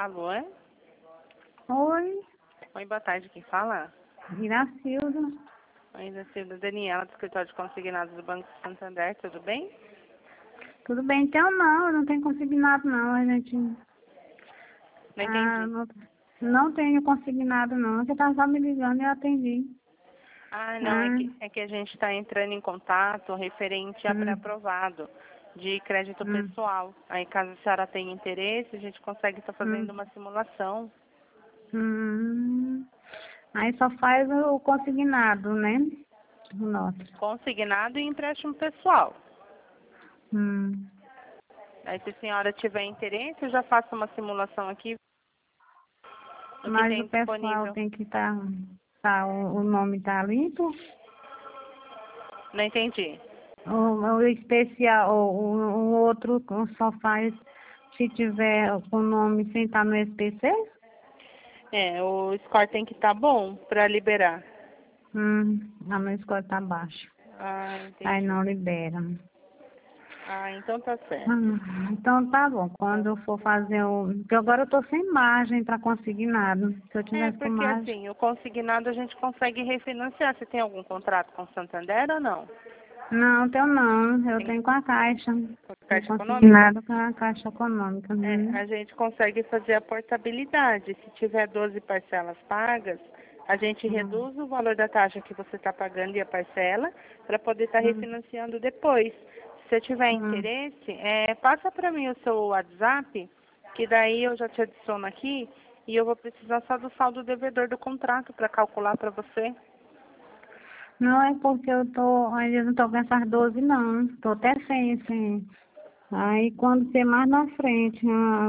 Alô, é? Oi, Oi, boa tarde, quem fala? Iracilda. Oi, Silvia Daniela, do escritório de consignados do Banco Santander, tudo bem? Tudo bem? Então não, eu não tenho consignado não, a gente... Não entendi. não tenho consignado não, você tá só me ligando e eu atendi. Ah, não, Ah, é que a gente está entrando em contato referente a hum, pré-aprovado de crédito hum, pessoal. Aí, caso a senhora tenha interesse, a gente consegue estar fazendo hum, uma simulação. hum. Aí só faz o consignado, né? O nosso. Consignado e empréstimo pessoal. Hum. Aí, se a senhora tiver interesse, eu já faço uma simulação aqui do que Mas o tem pessoal disponível. tem que estar... o nome tá limpo? Não entendi. O especial, o outro só faz se tiver o nome sem estar no SPC? É, o score tem que estar bom para liberar. A minha escola tá baixa. Ah, Aí entendi. não libera. Ah, então tá certo. Então tá bom. Quando eu for fazer o. Porque agora eu tô sem margem para consignado. Se eu É, tivesse com porque margem. assim, o consignado a gente consegue refinanciar. Você tem algum contrato com o Santander ou não? Não, tenho não. Eu Tem tenho com a Caixa. O Caixa Econômica? consignado com a Caixa Econômica. É, a gente consegue fazer a portabilidade. Se tiver 12 parcelas pagas, a gente Hum, reduz o valor da taxa que você está pagando e a parcela para poder estar hum, refinanciando depois. Se você tiver hum. interesse, passa para mim o seu WhatsApp, que daí eu já te adiciono aqui e eu vou precisar só do saldo devedor do contrato para calcular para você. Não é porque eu tô. Ainda não tô com essas 12 não. Tô até sem. Aí quando ser mais na frente,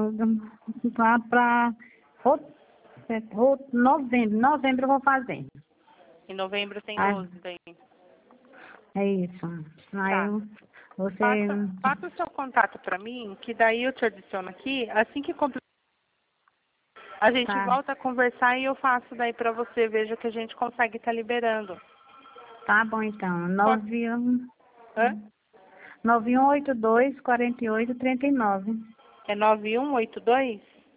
para novembro eu vou fazer. Em novembro tem Ah, 12 daí. é isso. Aí Tá. você. Passa o seu contato para mim, que daí eu te adiciono aqui. Assim que a gente Tá, volta a conversar e eu faço daí para você, veja que a gente consegue estar liberando. tá bom então. Qual- Hã? 9182 4839. É 9182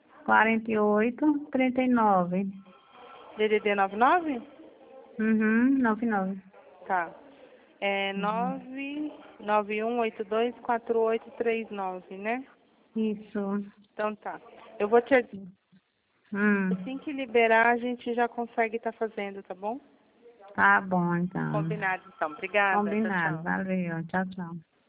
4839. DDD 99? Uhum, 99. Tá. É Uhum. 991824839, né? Isso. Então tá. Eu vou te Hum, assim que liberar, a gente já consegue estar fazendo, tá bom? tá bom então. Combinado então. Obrigada. Tchau, Combinado. tchau. Valeu. Tchau, tchau.